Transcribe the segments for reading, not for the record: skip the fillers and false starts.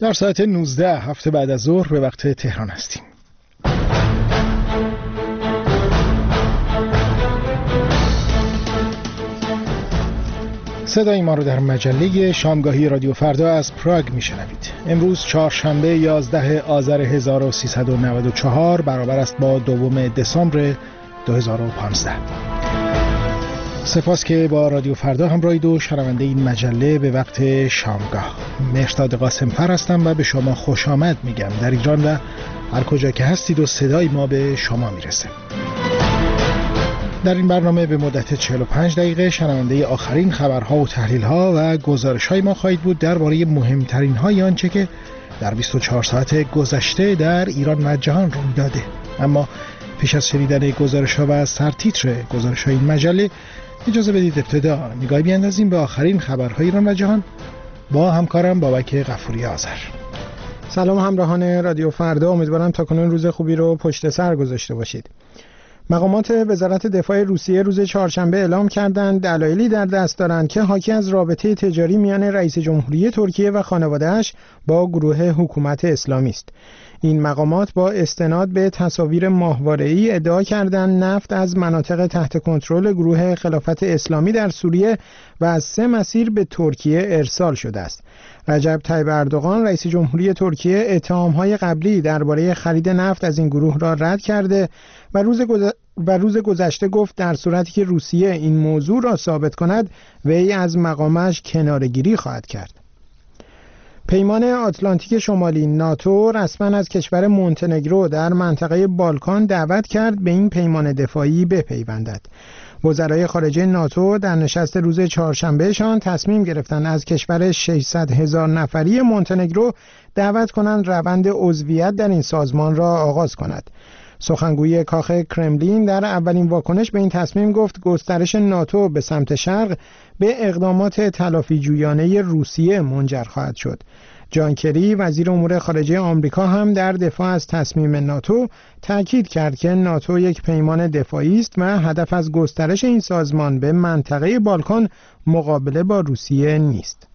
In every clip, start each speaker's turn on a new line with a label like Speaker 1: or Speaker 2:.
Speaker 1: در ساعت 19 هفته بعد از ظهر به وقت تهران هستیم. صدای ما رو در مجله شامگاهی رادیو فردا از پراگ میشنوید. امروز چهارشنبه 11 آذر 1394 برابر است با 2 دسامبر 2015. سپاس که با رادیو فردا همراهید و شنونده این مجله به وقت شامگاه. مهرداد قاسمفر هستم و به شما خوش آمد میگم در ایران و هر کجا که هستید و صدای ما به شما میرسه. در این برنامه به مدت 45 دقیقه شنونده آخرین خبرها و تحلیل‌ها و گزارش‌های ما خواهید بود درباره مهمترین های آنچه که در 24 ساعت گذشته در ایران و جهان روی داده. اما پیش از شنیدن گزارش‌ها و سرتیتر گزارش‌های این مجله اجازه بدید ابتدا نگاهی بیاندازیم به آخرین خبرهای ایران و جهان با همکارم بابک غفوری آذر.
Speaker 2: سلام همراهان رادیو فردا، امیدوارم تاکنون روز خوبی رو پشت سر گذاشته باشید. مقامات وزارت دفاع روسیه روز چهارشنبه اعلام کردند دلایلی در دست دارند که حاکی از رابطه تجاری میان رئیس جمهوری ترکیه و خانواده‌اش با گروه حکومت اسلامی است. این مقامات با استناد به تصاویر ماهواره‌ای ادعا کردند نفت از مناطق تحت کنترل گروه خلافت اسلامی در سوریه و از 3 مسیر به ترکیه ارسال شده است. رجب طیب اردوغان رئیس جمهوری ترکیه اتهام‌های قبلی درباره خرید نفت از این گروه را رد کرده و روز گذشته گفت در صورتی که روسیه این موضوع را ثابت کند وی از مقامش کناره‌گیری خواهد کرد. پیمان آتلانتیک شمالی ناتو رسما از کشور مونتنگرو در منطقه بالکان دعوت کرد به این پیمان دفاعی بپیوندد. وزرای خارجه ناتو در نشست روز چهارشنبهشان تصمیم گرفتند از کشور 600,000 نفری مونتنگرو دعوت کنند روند عضویت در این سازمان را آغاز کند. سخنگوی کاخ کرملین در اولین واکنش به این تصمیم گفت گسترش ناتو به سمت شرق به اقدامات تلافی جویانه روسیه منجر خواهد شد. جان کری وزیر امور خارجه آمریکا هم در دفاع از تصمیم ناتو تاکید کرد که ناتو یک پیمان دفاعی است و هدف از گسترش این سازمان به منطقه بالکان مقابله با روسیه نیست.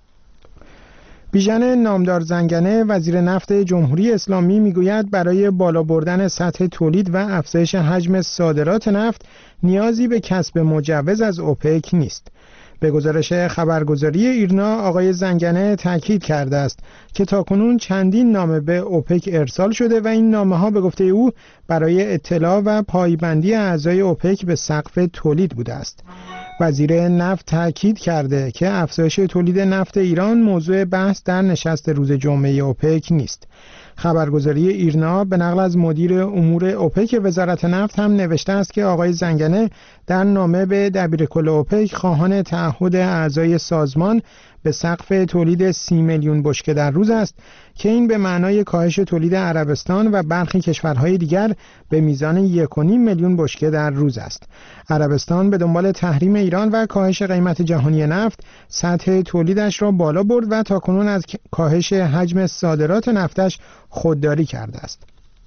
Speaker 2: بیژن نامدار زنگنه وزیر نفت جمهوری اسلامی میگوید برای بالا بردن سطح تولید و افزایش حجم صادرات نفت نیازی به کسب مجوز از اوپک نیست. به گزارش خبرگزاری ایرنا آقای زنگنه تاکید کرده است که تاکنون چندین نامه به اوپک ارسال شده و این نامه‌ها به گفته او برای اطلاع و پایبندی اعضای اوپک به سقف تولید بوده است. وزیر نفت تاکید کرده که افزایش تولید نفت ایران موضوع بحث در نشست روز جمعه اوپک نیست. خبرگزاری ایرنا به نقل از مدیر امور اوپک وزارت نفت هم نوشته است که آقای زنگنه در نامه به دبیرکل اوپک خواهان تعهد اعضای سازمان به سقف تولید 30 میلیون بشکه در روز است که این به معنای کاهش تولید عربستان و برخی کشورهای دیگر به میزان 1.5 میلیون بشکه در روز است. عربستان به دنبال تحریم ایران و کاهش قیمت جهانی نفت سطح تولیدش را بالا برد و تاکنون از کاهش حجم صادرات نفتش خودداری کرده است.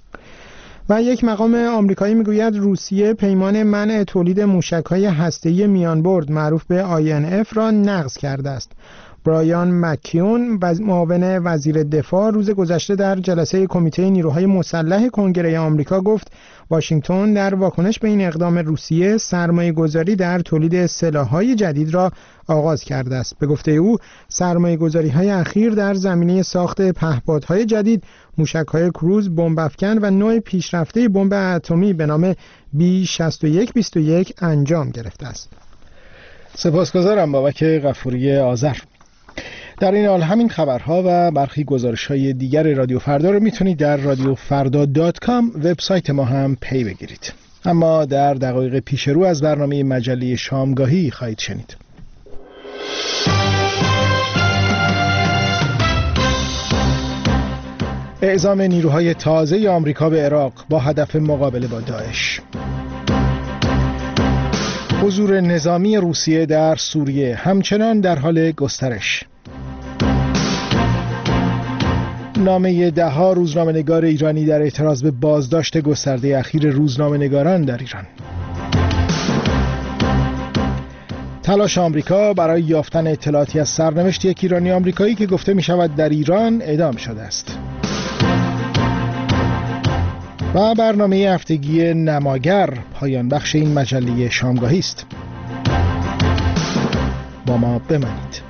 Speaker 2: و یک مقام آمریکایی میگوید روسیه پیمان منع تولید موشک‌های هسته‌ای میانبرد معروف به INF را نقض کرده است. برایان مکیون معاون وزیر دفاع روز گذشته در جلسه کمیته نیروهای مسلح کنگره آمریکا گفت واشنگتن در واکنش به این اقدام روسیه سرمایه‌گذاری در تولید سلاح‌های جدید را آغاز کرده است. به گفته او سرمایه‌گذاری‌های اخیر در زمینه ساخت پهپادهای جدید، موشک‌های کروز، بمب افکن و نوع پیشرفته بمب اتمی به نام B6121 انجام گرفته است.
Speaker 1: سپاسگزارم بابک غفوری آذر. در این حال همین خبرها و برخی گزارش‌های دیگر رادیو فردا رو میتونید در radiofrda.com وبسایت ما هم پی بگیرید. اما در دقایق پیش رو از برنامه مجله شامگاهی خواهید شنید. اعزام نیروهای تازه آمریکا به عراق با هدف مقابله با داعش. حضور نظامی روسیه در سوریه همچنان در حال گسترش. نامه ده‌ها روزنامه‌نگار ایرانی در اعتراض به بازداشت گسترده اخیر روزنامه‌نگاران در ایران. تلاش آمریکا برای یافتن اطلاعاتی از سرنوشت یک ایرانی آمریکایی که گفته می شود در ایران اعدام شده است. و برنامه هفتگی نماگر پایان بخش این مجله شامگاهی است. با ما بمانید.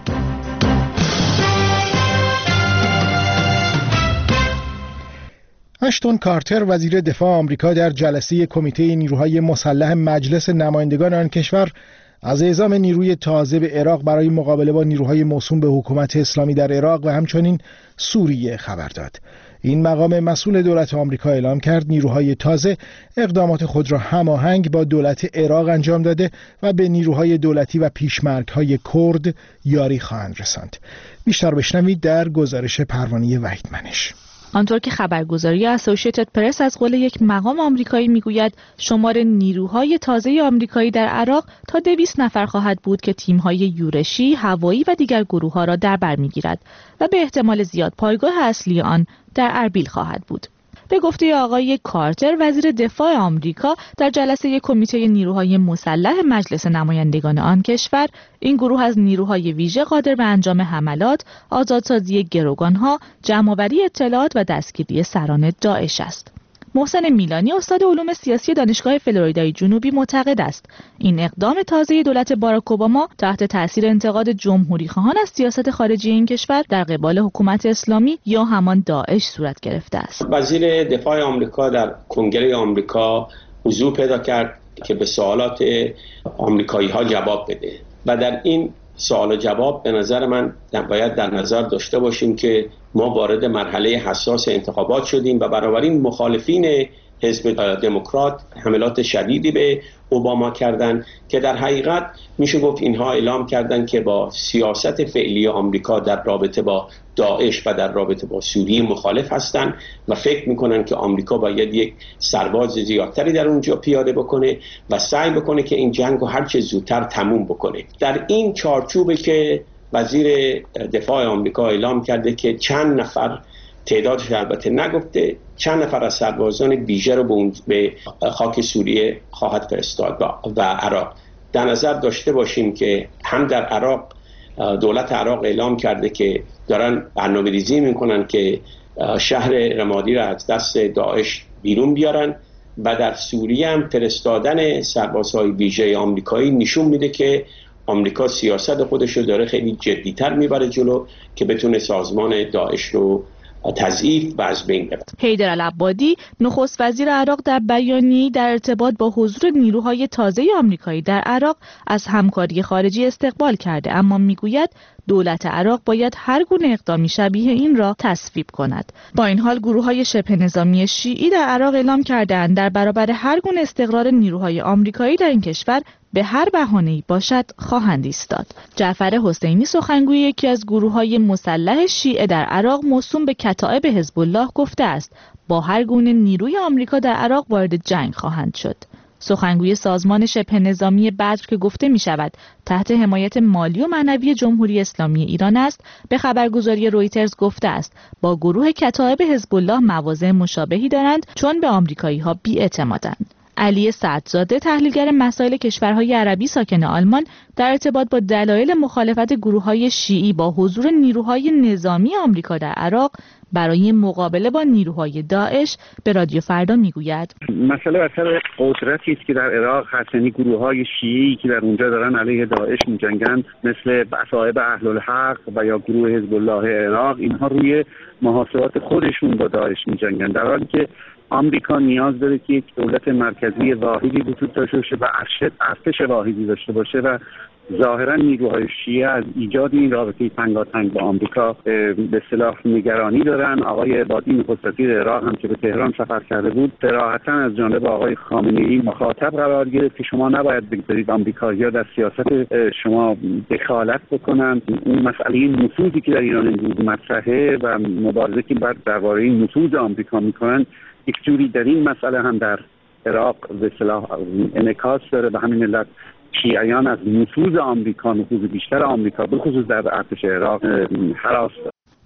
Speaker 1: اشتون کارتر وزیر دفاع آمریکا در جلسه کمیته نیروهای مسلح مجلس نمایندگان آن کشور از اعزام نیروی تازه به عراق برای مقابله با نیروهای موسوم به حکومت اسلامی در عراق و همچنین سوریه خبر داد. این مقام مسئول دولت آمریکا اعلام کرد نیروهای تازه اقدامات خود را هماهنگ با دولت عراق انجام داده و به نیروهای دولتی و پیشمرگ‌های کرد یاری خواهند رساند. بیشتر بشنوید در گزارش پروانه وحیدمنش.
Speaker 3: آنطور که خبرگزاری اسوسییتد پرس از قول یک مقام آمریکایی میگوید شمار نیروهای تازه آمریکایی در عراق تا 200 نفر خواهد بود که تیم‌های یورشی، هوایی و دیگر گروه‌ها را در بر می‌گیرد و به احتمال زیاد پایگاه اصلی آن در اربیل خواهد بود. به گفته آقای کارتر وزیر دفاع آمریکا در جلسه کمیته نیروهای مسلح مجلس نمایندگان آن کشور، این گروه از نیروهای ویژه قادر به انجام حملات، آزادسازی گروگانها، جمع‌آوری اطلاعات و دستگیری سران داعش است. محسن میلانی استاد علوم سیاسی دانشگاه فلوریدای جنوبی معتقد است این اقدام تازه دولت باراک اوباما تحت تاثیر انتقاد جمهوری خواهان از سیاست خارجی این کشور در قبال حکومت اسلامی یا همان داعش صورت گرفته است.
Speaker 4: وزیر دفاع آمریکا در کنگره آمریکا حضور پیدا کرد که به سوالات آمریکایی‌ها جواب بده و در این سوال و جواب به نظر من باید در نظر داشته باشیم که ما وارد مرحله حساس انتخابات شدیم و بنابراین مخالفین حزب دموکرات حملات شدیدی به اوباما کردند که در حقیقت میشه گفت اینها اعلام کردند که با سیاست فعلی آمریکا در رابطه با داعش و در رابطه با سوریه مخالف هستند و فکر میکنن که آمریکا باید یک سرباز زیادتری در اونجا پیاده بکنه و سعی بکنه که این جنگ رو هر چه زودتر تموم بکنه. در این چارچوبه که وزیر دفاع آمریکا اعلام کرده که چند نفر، تعدادش البته نگفته، چند نفر از سربازان ویژه رو به خاک سوریه خواهد فرستاد و عراق. در نظر داشته باشیم که هم در عراق دولت عراق اعلام کرده که دارن برنامه‌ریزی میکنن که شهر رمادی را از دست داعش بیرون بیارن و در سوریه هم فرستادن سربازهای ویژه آمریکایی نشون میده که آمریکا سیاست خودش رو داره خیلی جدی‌تر میبره جلو که بتونه سازمان داعش رو تضعیف و از بین ببرد.
Speaker 3: حیدر العبادی نخست وزیر عراق در بیانیه‌ای در ارتباط با حضور نیروهای تازه آمریکایی در عراق از همکاری خارجی استقبال کرده، اما میگوید دولت عراق باید هر گونه اقدامی شبیه این را تصویب کند. با این حال گروه‌های شبه نظامی شیعی در عراق اعلام کرده‌اند در برابر هر گونه استقرار نیروهای آمریکایی در این کشور به هر بهانه‌ای باشد خواهند ایستاد. جعفر حسینی سخنگوی یکی از گروه‌های مسلح شیعه در عراق موسوم به کتائب حزب الله گفته است با هر گونه نیروی آمریکا در عراق وارد جنگ خواهند شد. سخنگوی سازمان شبه نظامی بدر که گفته می شود تحت حمایت مالی و معنوی جمهوری اسلامی ایران است، به خبرگزاری رویترز گفته است با گروه کتائب حزب الله مواضع مشابهی دارند چون به آمریکایی ها بی‌اعتمادند. علی سعدزاده تحلیلگر مسائل کشورهای عربی ساکن آلمان در ارتباط با دلایل مخالفت گروه‌های شیعی با حضور نیروهای نظامی آمریکا در عراق برای مقابله با نیروهای داعش به رادیو فردا میگوید
Speaker 5: مسئله اثر قدرتی است که در عراق هست، یعنی گروه‌های شیعی که در اونجا دارن علیه داعش می‌جنگن مثل بصائب اهل الحق و یا گروه حزب الله عراق، اینها روی محاسبات خودشون با داعش می‌جنگن، در حالی که آمریکا نیاز داره که یک دولت مرکزی واحدی وجود داشته باشه و ارتش واحدی داشته باشه و ظاهرا نیروهای شیعه از ایجاد این رابطه تنگاتنگ با آمریکا به اصطلاح نگرانی دارن. آقای عبادی نخست وزیر عراق هم که به تهران سفر کرده بود صراحتا از جانب آقای خامنه‌ای مخاطب قرار گرفت که شما نباید بگذارید آمریکایی‌ها در سیاست شما دخالت بکنن. اون مسئله نفوذی که در ایران امروز مطرحه و مبارزه که درباره نفوذ آمریکا میکنن یک جوری در این مسئله هم در عراق به اصطلاح انعکاس داره. به همین علت شیعیان از نفوذ آمریکا، نفوذ بیشتر آمریکا به خصوص در ارتش عراق هراس دارند.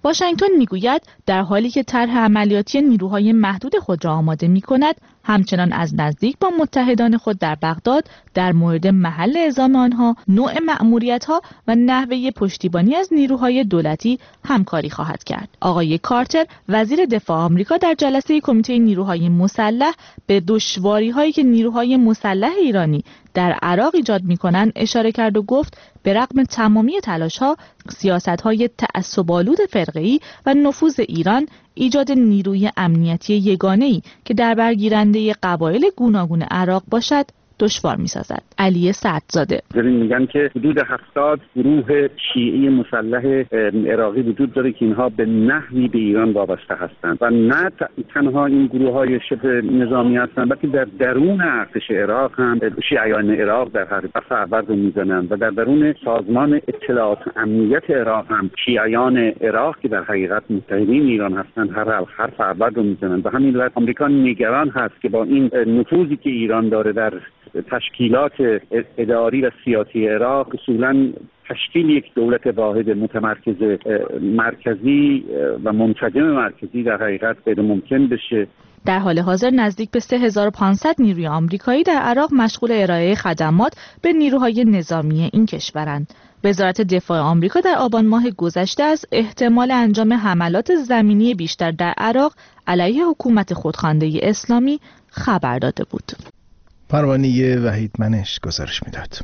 Speaker 3: واشنگتن میگوید در حالی که طرح عملیاتی نیروهای محدود خود را آماده می‌کند، همچنان از نزدیک با متحدان خود در بغداد در مورد محل اعزام آنها، نوع مأموریت‌ها و نحوه پشتیبانی از نیروهای دولتی همکاری خواهد کرد. آقای کارتر، وزیر دفاع آمریکا، در جلسه کمیته نیروهای مسلح به دشواری‌هایی که نیروهای مسلح ایرانی در عراق ایجاد می‌کنند اشاره کرد و گفت به رغم تمامی تلاش‌ها، سیاست‌های تعصب‌آلود فرقه‌ای و نفوذ ایران، ایجاد نیروی امنیتی یگانه‌ای که در برگیرنده قبایل گوناگون عراق باشد دشوار می‌سازد. علی سعدزاده:
Speaker 5: میگن که حدود 70 گروه شیعی مسلح عراقی وجود داره که اینها به نحوی به ایران وابسته هستند و نه تنها این گروه‌های شبه نظامی هستند، بلکه در درون ارتش عراق هم شیعیان عراق در حرکت فروند میزنند و در درون سازمان اطلاعات امنیت عراق هم شیعیان عراق که در حقیقت متحدین ایران هستند هر فروند رو میزنند و همین دلیل آمریکا نگران هست که با این نفوذی که ایران داره در تشکیلات اداری و سیاسی عراق، اصولاً تشکیل یک دولت واحد متمرکز مرکزی و منسجم مرکزی در حقیقت غیر ممکن بشه.
Speaker 3: در حال حاضر نزدیک به 3500 نیروی آمریکایی در عراق مشغول ارائه خدمات به نیروهای نظامی این کشورند. وزارت دفاع آمریکا در آبان ماه گذشته از احتمال انجام حملات زمینی بیشتر در عراق علیه حکومت خودخوانده اسلامی خبر داده بود.
Speaker 1: پروانه وحید منش گزارش میداد.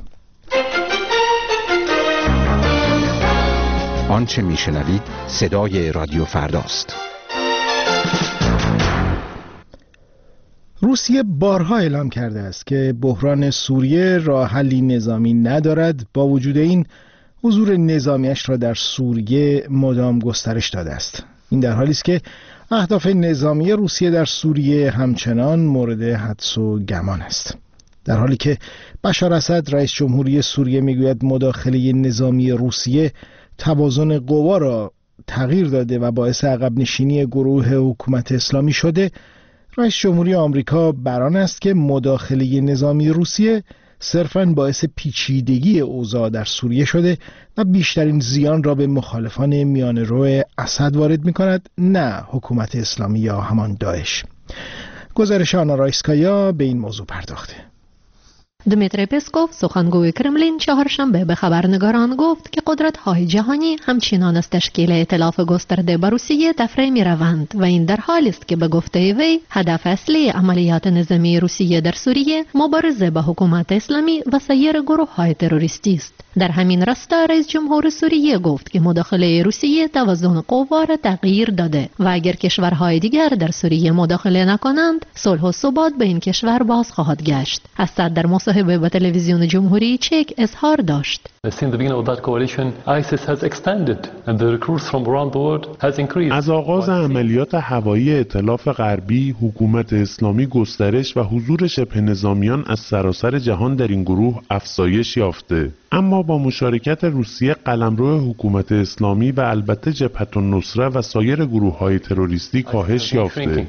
Speaker 6: آنچه میشنوید صدای رادیو فرداست.
Speaker 1: روسیه بارها اعلام کرده است که بحران سوریه راه حلی نظامی ندارد. با وجود این حضور نظامیش را در سوریه مدام گسترش داده است. این در حالی است که اهداف نظامی روسیه در سوریه همچنان مورد حدس و گمان است. در حالی که بشار اسد رئیس جمهوری سوریه میگوید مداخله نظامی روسیه توازن قوا را تغییر داده و باعث عقب نشینی گروه حکومت اسلامی شده، رئیس جمهوری آمریکا برآن است که مداخله نظامی روسیه صرفاً باعث پیچیدگی اوضاع در سوریه شده و بیشترین زیان را به مخالفان میانه‌رو اسد وارد می‌کند، نه حکومت اسلامی یا همان داعش. گزارش آنا رایسکایا به این موضوع پرداخته.
Speaker 7: دمیتری پسکوف، سخنگوی کرملین، چهارشنبه به خبرنگاران گفت که قدرت‌های جهانی همچنان از تشکیل ائتلاف گسترده با روسیه تفره می‌روند و این در حالی است که به گفته وی هدف اصلی عملیات نظامی روسیه در سوریه مبارزه با حکومت اسلامی و سایر گروه‌های تروریستی است. در همین راستا رئیس جمهور سوریه گفت که مداخله روسیه توازن قوا را تغییر داده و اگر کشورهای دیگر در سوریه مداخله نکنند، صلح و ثبات به این کشور باز خواهد گشت. اسد در مصاحبه با تلویزیون جمهوری چک اظهار داشت:
Speaker 8: از آغاز عملیات هوایی ائتلاف غربی، حکومت اسلامی گسترش و حضور شبه نظامیان از سراسر جهان در این گروه افزایش یافته، اما با مشارکت روسیه قلمرو حکومت اسلامی و البته جبهة النصره و سایر گروه‌های تروریستی کاهش یافته.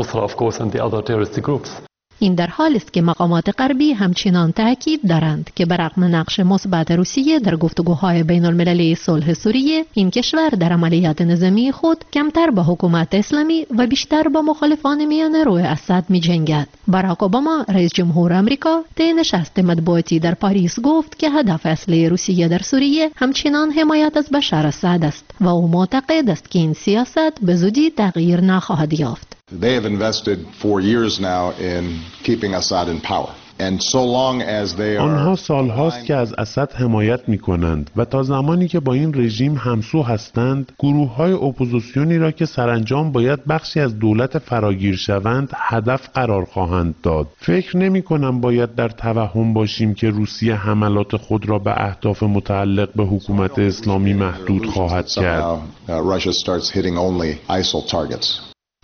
Speaker 7: این در حالی است که مقامات غربی همچنان تاکید دارند که برغم نقش مثبت روسیه در گفتگوهای بین المللی صلح سوریه، این کشور در عملیات نظامی خود کمتر با حکومت اسلامی و بیشتر با مخالفان میانه‌رو اسد می‌جنگد. باراک اوباما، رئیس جمهور آمریکا، طی نشست مطبوعاتی در پاریس گفت که هدف اصلی روسیه در سوریه همچنان حمایت از بشار اسد است و او معتقد است که این سیاست به زودی تغییر نخواهد یافت.
Speaker 9: They have invested for years now in keeping Assad in power.
Speaker 8: آنها سالهاست که از اسد حمایت می کنند و تا زمانی که با این رژیم همسو هستند، گروه های اپوزیسیونی را که سرانجام باید بخشی از دولت فراگیر شوند هدف قرار خواهند داد. فکر نمی کنم باید در توهم باشیم که روسیه حملات خود را به اهداف متعلق به حکومت اسلامی محدود خواهد کرد.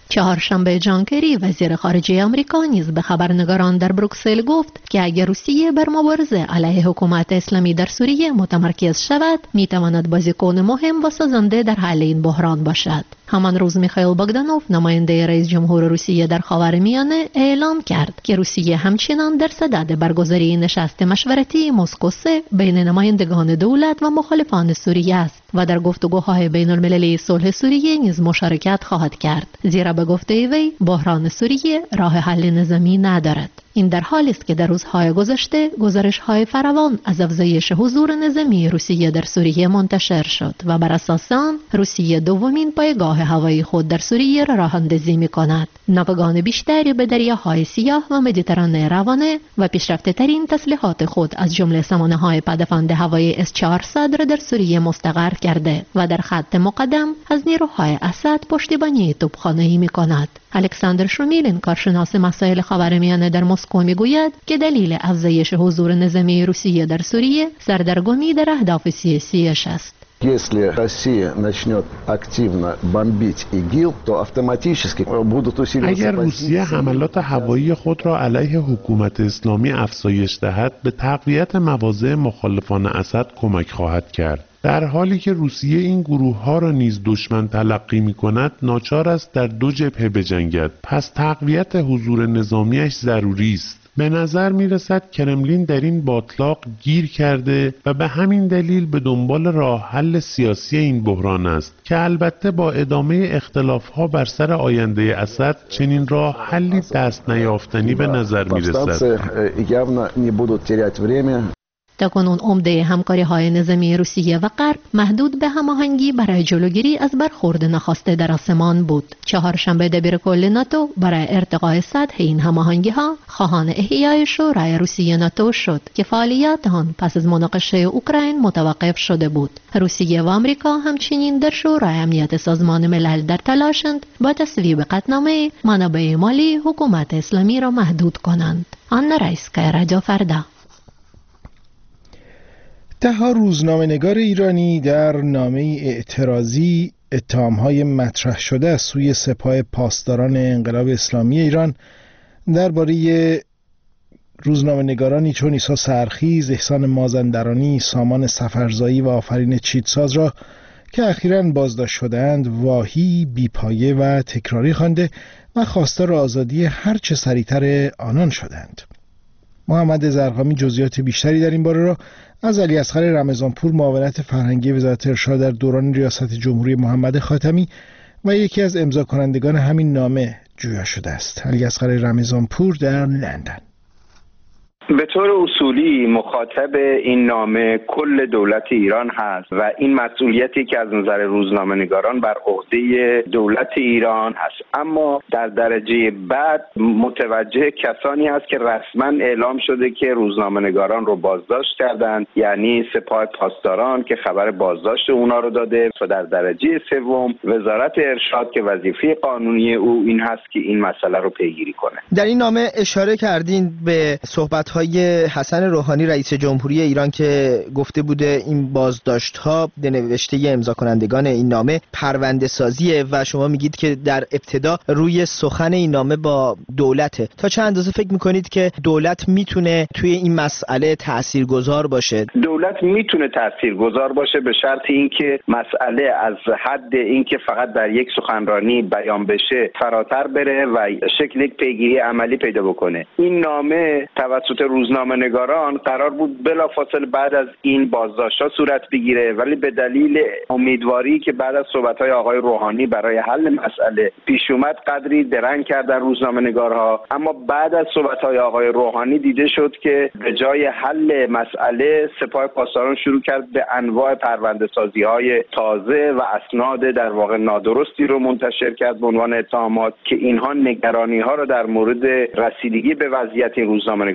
Speaker 7: چهارشنبه جان کری وزیر خارجه آمریکا نیز به خبرنگاران در بروکسل گفت که اگر روسیه بر مبارزه علیه حکومت اسلامی در سوریه متمرکز شود میتواند بازیکن مهم و سازنده در حل این بحران باشد. همان روز میخائیل بogdanov نماینده رئیس جمهور روسیه در خاورمیانه اعلام کرد که روسیه همچنان در صدد برگزاری نشست مشورتی مسکو 3 بین نمایندگان دولت و مخالفان سوریه است و در گفتگوهای بین المللی صلح سوریه نیز مشارکت خواهد کرد، زیرا به گفته وی بحران سوریه راه حل نظامی ندارد. این در حالی است که در روزهای گذشته گزارش‌های فراوان از افزایش حضور نظامی روسیه در سوریه منتشر شد و بر اساس آن روسیه دومین پایگاه هوایی خود در سوریه را راه‌اندازی می‌کند. ناوگان بیشتری به دریاهای سیاه و مدیترانه روانه و پیشرفته‌ترین تسلیحات خود از جمله سامانه‌های پدافند هوایی S-400 را در سوریه مستقر کرده و در خط مقدم از نیروهای اسد پشتیبانی توپخانه‌ای می‌کند. الکساندر شومیلین کارشناس مسائل خاورمیانه در مسکو میگوید که دلیل افزایش حضور نظامی روسیه در سوریه سردرگمی در اهداف سیاسیش است.
Speaker 10: Если Россия начнет активно бомбить ИГИЛ, то автоматически будут усиливаться.
Speaker 8: اگر روسیه حملات هوایی خود را علیه حکومت اسلامی افزایش دهد، به تقویت مواضع مخالفان اسد کمک خواهد کرد. در حالی که روسیه این گروه‌ها را نیز دشمن تلقی می‌کند، ناچار است در دو جبهه بجنگد. پس تقویت حضور نظامیش ضروری است. به نظر می‌رسد کرملین در این باطلاق گیر کرده و به همین دلیل به دنبال راه حل سیاسی این بحران است که البته با ادامه اختلاف‌ها بر سر آینده اسد چنین راه حلی دست نیافتنی به نظر می‌رسد.
Speaker 7: تاکنون عمده همکاری‌های نظامی روسیه و غرب محدود به هماهنگی برای جلوگیری از برخورد ناخواسته در آسمان بود. چهارشنبه دبیرکل ناتو برای ارتقاء سطح این هماهنگی‌ها خواهان احیای شورای روسیه ناتو شد که فعالیت آن پس از مناقشه اوکراین متوقف شده بود. روسیه و آمریکا همچنین در شورای امنیت سازمان ملل در تلاشند با تصویب قطعنامه منابع مالی حکومت اسلامی را محدود کنند. آن رئیس‌کای رادیو فردا.
Speaker 1: ده‌ها روزنامه‌نگار ایرانی در نامه اعتراضی اتهام‌های مطرح شده از سوی سپاه پاسداران انقلاب اسلامی ایران درباره روزنامه‌نگارانی چون عیسی سرخیز، احسان مازندرانی، سامان سفرزایی و آفرین چیتساز را که اخیراً بازداشت شدند واهی، بیپایه و تکراری خوانده و خواستار آزادی هرچه سریعتر آنان شدند. محمد زرقامی جزئیات بیشتری در این باره را از علیاصغر رمضانپور، معاونت فرهنگی وزارت ارشاد در دوران ریاست جمهوری محمد خاتمی و یکی از امضا کنندگان همین نامه جویا شده است. علیاصغر رمضانپور در لندن.
Speaker 11: به طور اصولی مخاطب این نامه کل دولت ایران هست و این مسئولیتی که از نظر روزنامه‌نگاران بر عهده دولت ایران هست، اما در درجه بعد متوجه کسانی هست که رسما اعلام شده که روزنامه‌نگاران رو بازداشت کردند، یعنی سپاه پاسداران که خبر بازداشت اونا رو داده و در درجه سوم وزارت ارشاد که وظیفه قانونی او این هست که این مسئله رو پیگیری کنه.
Speaker 12: در این نامه اشاره کردین به صحبت حسن روحانی رئیس جمهوری ایران که گفته بوده این بازداشت‌ها به نوشته امضا کنندگان این نامه پرونده سازیه و شما میگید که در ابتدا روی سخن این نامه با دولته. تا چه اندازه فکر میکنید که دولت میتونه توی این مسئله تاثیرگذار باشه؟
Speaker 11: دولت میتونه تاثیرگذار باشه به شرط اینکه مسئله از حد اینکه فقط در یک سخنرانی بیان بشه فراتر بره و شکل یک پیگیری عملی پیدا بکنه. این نامه توسط روزنامه‌نگاران قرار بود بلافاصله بعد از این بازداشت‌ها صورت بگیره، ولی به دلیل امیدواری که بعد از صحبت‌های آقای روحانی برای حل مسئله پیش اومد قدری درنگ کردن روزنامه‌نگارها، اما بعد از صحبت‌های آقای روحانی دیده شد که به جای حل مسئله سپاه پاسداران شروع کرد به انواع پرونده‌سازی‌های تازه و اسناد در واقع نادرستی رو منتشر کرد به عنوان اتهامات که اینها نگرانی‌ها رو در مورد رسیدگی به وضعیت این روزنامه‌نگاران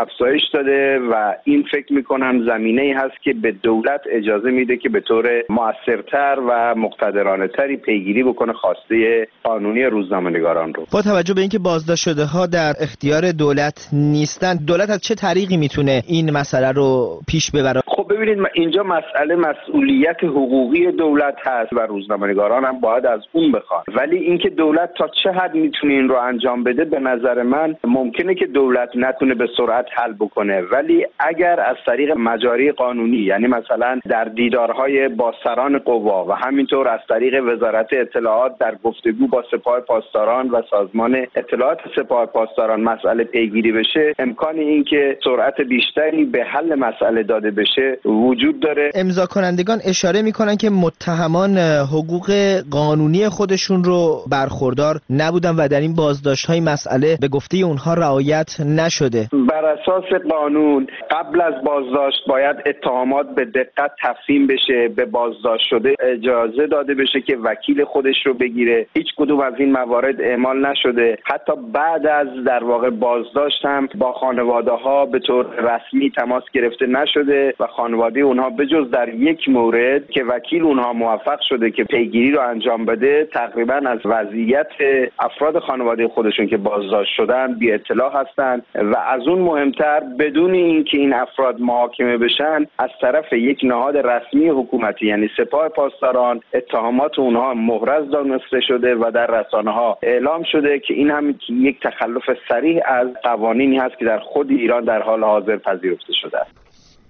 Speaker 11: افزایش داده و این فکر میکنم زمینه‌ای هست که به دولت اجازه میده که به طور مؤثرتر و مقتدرانه تری پیگیری بکنه خواسته قانونی روزنامه‌نگاران رو.
Speaker 12: با توجه به اینکه بازداشت شده ها در اختیار دولت نیستند، دولت از چه طریقی میتونه این مسئله رو پیش ببره؟
Speaker 11: خب ببینید، اینجا مسئله مسئولیت حقوقی دولت هست و روزنامه‌نگاران هم باید از اون بخوان، ولی اینکه دولت تا چه حد میتونه این رو انجام بده، به نظر من ممکنه که دولت نتونه به سرعت حل بکنه، ولی اگر از طریق مجاری قانونی، یعنی مثلا در دیدارهای با سران قوا و همینطور از طریق وزارت اطلاعات در گفتگو با سپاه پاسداران و سازمان اطلاعات سپاه پاسداران مسئله پیگیری بشه، امکان این که سرعت بیشتری به حل مسئله داده بشه وجود داره.
Speaker 12: امضا کنندگان اشاره میکنن که متهمان حقوق قانونی خودشون رو برخوردار نبودن و در این بازداشت‌های مسئله به گفته اونها رعایت نشده.
Speaker 11: بر اساس قانون قبل از بازداشت باید اتهامات به دقت تفهیم بشه، به بازداشت شده اجازه داده بشه که وکیل خودش رو بگیره. هیچ کدوم از این موارد اعمال نشده. حتی بعد از در واقع بازداشت هم با خانواده‌ها به طور رسمی تماس گرفته نشده و خانواده اونها بجز در یک مورد که وکیل اونها موفق شده که پیگیری رو انجام بده، تقریبا از وضعیت افراد خانواده خودشون که بازداشت شدن بی اطلاع هستند و از اون مهمتر بدون اینکه این افراد محاکمه بشن از طرف یک نهاد رسمی حکومتی یعنی سپاه پاسداران اتهامات اونها محرز دانسته شده و در رسانه‌ها اعلام شده که این هم یک تخلف صریح از قوانینی هست که در خود ایران در حال حاضر پذیرفته شده است.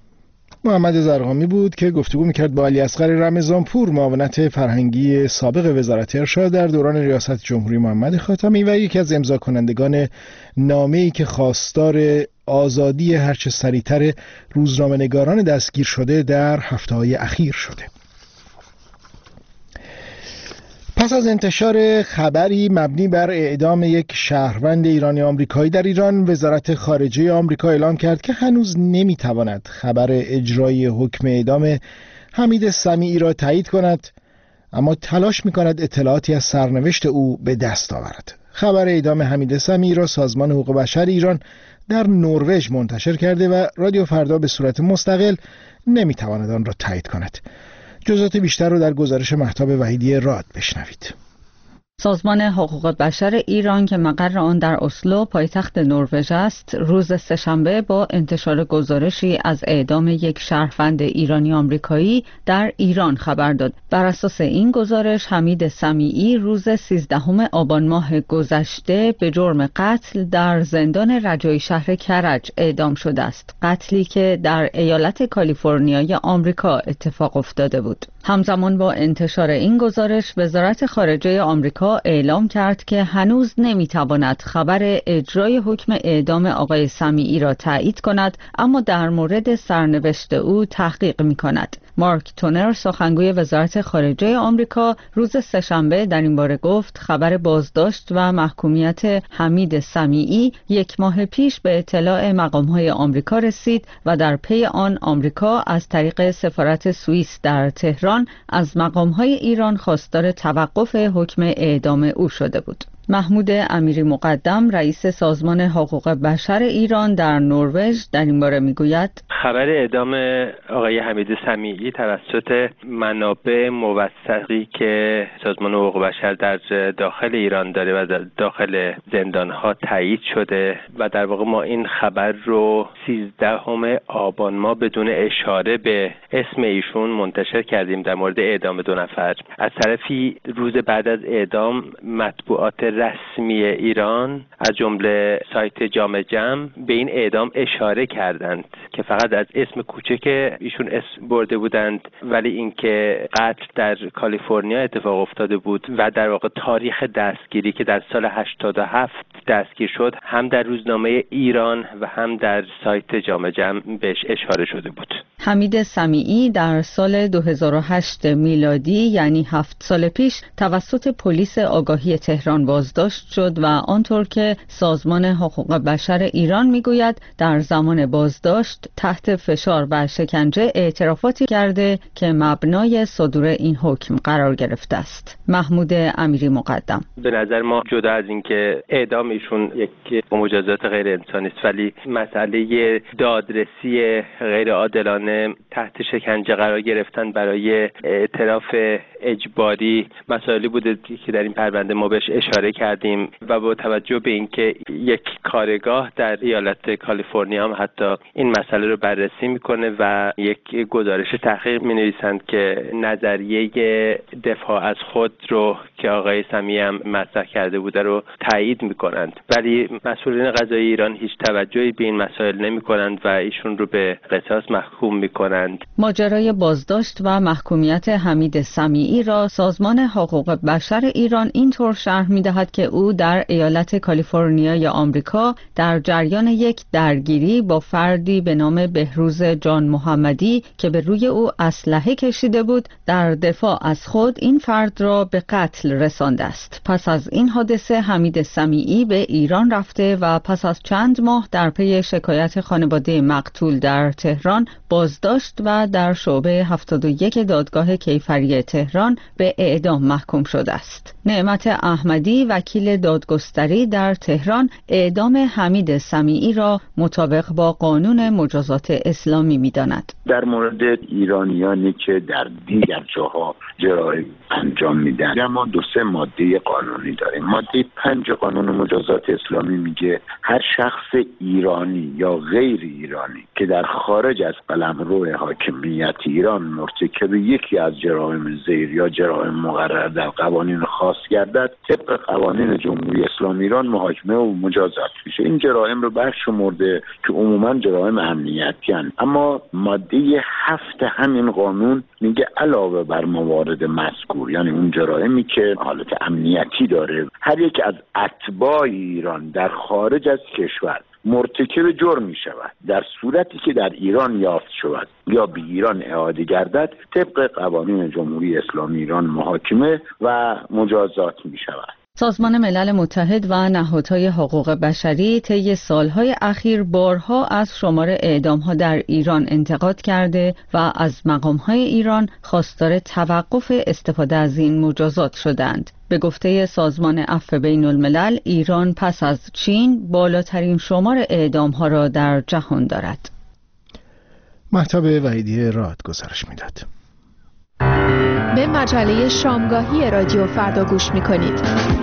Speaker 1: محمد زرقامی بود که گفتگو میکرد با علی اصغر رمضانپور، معاونت فرهنگی سابق وزارت ارشاد در دوران ریاست جمهوری محمد خاتمی و یکی از امضا کنندگان نامه‌ای که خواستار آزادی هرچه سریعتر روزنامه‌نگاران دستگیر شده در هفته‌های اخیر شده. پس از انتشار خبری مبنی بر اعدام یک شهروند ایرانی آمریکایی در ایران، وزارت خارجه آمریکا اعلام کرد که هنوز نمیتواند خبر اجرای حکم اعدام حمید سمیعی را تایید کند، اما تلاش میکند اطلاعاتی از سرنوشت او به دست آورد. خبر اعدام حمید سمیعی را سازمان حقوق بشر ایران در نروژ منتشر کرده و رادیو فردا به صورت مستقل نمیتواند آن را تایید کند. جزئیات بیشتر رو در گزارش مهتاب وحیدی راد بشنوید.
Speaker 13: سازمان حقوق بشر ایران که مقر آن در اسلو پایتخت نروژ است، روز سه‌شنبه با انتشار گزارشی از اعدام یک شهروند ایرانی آمریکایی در ایران خبر داد. بر اساس این گزارش حمید سمیعی روز 13 آبان ماه گذشته به جرم قتل در زندان رجایی شهر کرج اعدام شده است. قتلی که در ایالت کالیفرنیای آمریکا اتفاق افتاده بود. همزمان با انتشار این گزارش، وزارت خارجه آمریکا اعلام کرد که هنوز نمیتواند خبر اجرای حکم اعدام آقای سمیعی را تایید کند، اما در مورد سرنوشت او تحقیق می‌کند. مارک تونر، سخنگوی وزارت خارجه آمریکا، روز سه‌شنبه در این باره گفت خبر بازداشت و محکومیت حمید سمیعی یک ماه پیش به اطلاع مقام‌های آمریکا رسید و در پی آن آمریکا از طریق سفارت سوئیس در تهران از مقام‌های ایران خواستار توقف حکم اعدام او شده بود. محمود امیری مقدم، رئیس سازمان حقوق بشر ایران در نروژ، در این باره میگوید
Speaker 14: خبر اعدام آقای حمید سمیعی توسط منابع موثقی که سازمان حقوق بشر در داخل ایران داره و در داخل زندانها تایید شده و در واقع ما این خبر رو 13 آبان ماه بدون اشاره به اسم ایشون منتشر کردیم در مورد اعدام 2 نفر. از طرفی روز بعد از اعدام مطبوعات رسمی ایران از جمله سایت جامع جم به این اعدام اشاره کردند که فقط از اسم کوچک ایشون اسم برده بودند، ولی اینکه قتل در کالیفرنیا اتفاق افتاده بود و در واقع تاریخ دستگیری که در سال 87 دستگیر شد هم در روزنامه ایران و هم در سایت جامع جم بهش اشاره شده بود.
Speaker 13: حمید سمیعی در سال 2008 میلادی، یعنی 7 سال پیش، توسط پلیس آگاهی تهران بازداشت شد و آنطور که سازمان حقوق بشر ایران میگوید در زمان بازداشت تحت فشار و شکنجه اعترافاتی کرده که مبنای صدور این حکم قرار گرفته است. محمود امیری مقدم:
Speaker 14: به نظر ما جدا از اینکه اعدام ایشون یک مجازات غیر انسانی است، ولی مسئله دادرسی غیر عادلانه، تحت شکنجه قرار گرفتن برای اعتراف اجباری مسائلی بوده که در این پرونده ما بهش اشاره کردیم و با توجه به اینکه یک کارگاه در ایالت کالیفرنیا هم حتی این مسئله رو بررسی میکنه و یک گزارش تحقیق مینویسند که نظریه دفاع از خود رو که آقای سمیعی هم مطرح کرده بوده رو تایید میکنند، ولی مسئولین قضایی ایران هیچ توجهی به این مسائل نمیکنند و ایشون رو به قصاص محکوم میکنند.
Speaker 13: ماجرای بازداشت و محکومیت حمید سمیعی را سازمان حقوق بشر ایران اینطور شرح می‌دهد که او در ایالت کالیفرنیای آمریکا در جریان یک درگیری با فردی به نام بهروز جان محمدی که به روی او اسلحه کشیده بود، در دفاع از خود این فرد را به قتل رسانده است. پس از این حادثه حمید سمیعی به ایران رفته و پس از چند ماه در پی شکایت خانواده مقتول در تهران بازداشت و در شعبه 71 دادگاه کیفری تهران به اعدام محکوم شده است. نعمت احمدی وکیل دادگستری در تهران اعدام حمید سمیعی را مطابق با قانون مجازات اسلامی می‌داند.
Speaker 15: در مورد ایرانیانی که در دیگر جاها جرایم انجام میدن، ما 2-3 ماده قانونی داریم. ماده 5 قانون مجازات اسلامی میگه هر شخص ایرانی یا غیر ایرانی که در خارج از قلمرو حاکمیت ایران مرتکب یکی از جرایم زیر یا جرایم مقرر در قوانین خاص گردد، طبق قوانین جمهوری اسلامی ایران محاکمه و مجازات میشه. این جرایم رو برشمرده که عموما جرایم امنیتی هستند. اما ماده 7 همین قانون میگه علاوه بر موارد مذکور، یعنی اون جرائمی که حالت امنیتی داره، هر یک از اتباع ایران در خارج از کشور مرتکب جرم می شود در صورتی که در ایران یافت شود یا به ایران اعاده گردد، طبق قوانین جمهوری اسلامی ایران محاکمه و مجازات می شود.
Speaker 13: سازمان ملل متحد و نهادهای حقوق بشری طی سالهای اخیر بارها از شمار اعدام‌ها در ایران انتقاد کرده و از مقام‌های ایران خواستار توقف استفاده از این مجازات شدند. به گفته سازمان عفو بین الملل، ایران پس از چین بالاترین شمار اعدام‌ها را در جهان دارد.
Speaker 1: مهتاب وحیدی راد گزارش میداد.
Speaker 16: به مجله شامگاهی رادیو فردا گوش میکنید.